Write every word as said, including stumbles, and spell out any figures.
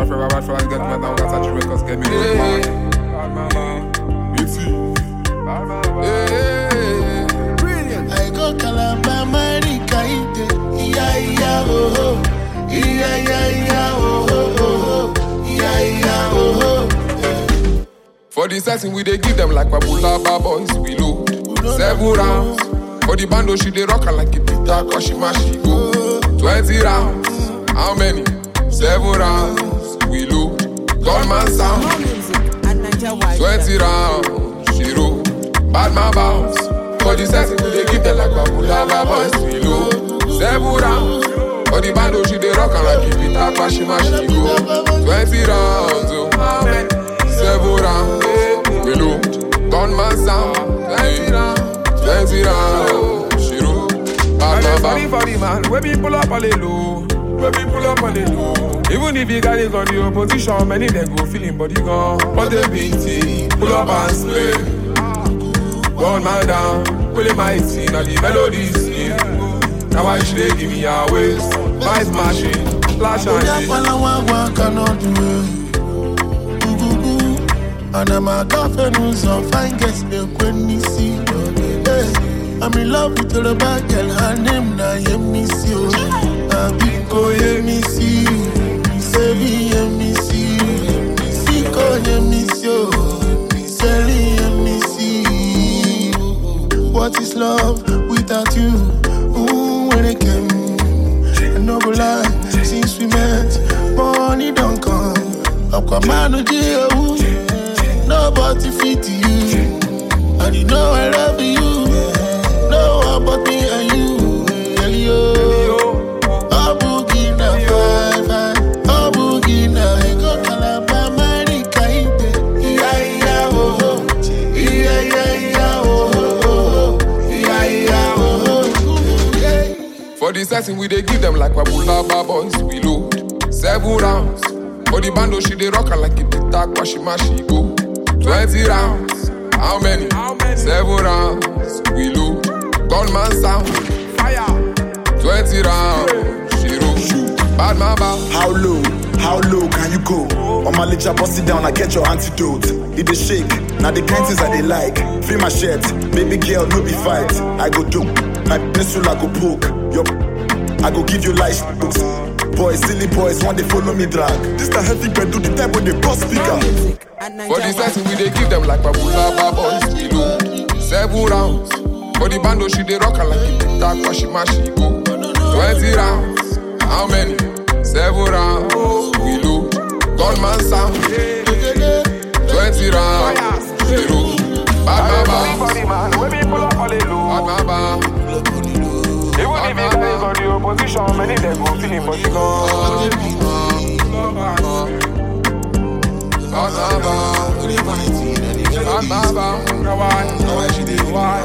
My favorite bad for us get me down, got a records get me. I go Calabar, Marika, yeah, yeah, oh, oh, yeah, yeah, yeah, oh, oh, oh, yeah, yeah, oh, oh. For the setting, we they give them like Babula boys, we low. Seven rounds. For the bando, she they rock her like a pita, cause she mash, she go. Twenty rounds. How many? Seven rounds. We low. Gunman sound. Twenty rounds. She roll. Bad man bounce. For the setting, we they give them like Babula boys, we low. Seven rounds. For the bando, she they rock her like a pita, cause she mash, she go. Twenty rounds. Oh, how many? Seven rounds. We low. Gunman sound. Twenty rounds. Twenty rounds, she roll. I'm sorry for the man, when we pull up on the low, when we pull up on the low. Even if you got it on the opposition, many they go feeling body gone. But the beat, pull up and spray. Gun man down, pull it mighty, now the melodies here. Now I should they give me a waist, vice machine, flash and shit. And I'm a coffin who's on fine guest the when me see. I'm in love with the bad girl, her name na Yemisi. I be go Yemisi, Sebi Yemisi, Siko Yemisi, Seli Yemisi. What is love without you? Ooh, when it came, no go lie. Since we met, money don't come. Aquaman J. Nobody fit you, and you know I love you. No one but me and you, girl, yo. Oh, boogie na five, oh, boogie na. I go Calabar, Marika, yeah, yeah, oh, oh, yeah, yeah, yeah, oh, oh, yeah, yeah, oh, yeah. For the setting, we they give them like Babula boys, we low. Seven rounds. For the bando, she they rock her like a pita, cause she mash, she go. Twenty rounds. How many? How many? Seven rounds. We low. Gunman sound. Fire. Twenty rounds. She roll. Bad man bounce. How low? How low can you go? On my licha, bust it down, I get your antidote. It dey shake. Now the kind things I they like. Free my shirt. Baby girl, no be fight. I go do. My pencil I go poke. Your I go give you life books. Boys, silly boys, want they follow me drag. This the heavy bed do the type when they boss speaker. For the setting, we they give them like Babula boys, we low. Seven rounds. For the bando, she they rock her like a pita, cause she mash, she go. Twenty rounds. How many? Seven rounds. We low. Gunman sound. Twenty rounds. She roll. Bad man bounce. Bad man bounce. Even if you guys on the opposition, many they go feeling body gone. Bad man bounce. Bad man bounce. Now why? Now why she did why?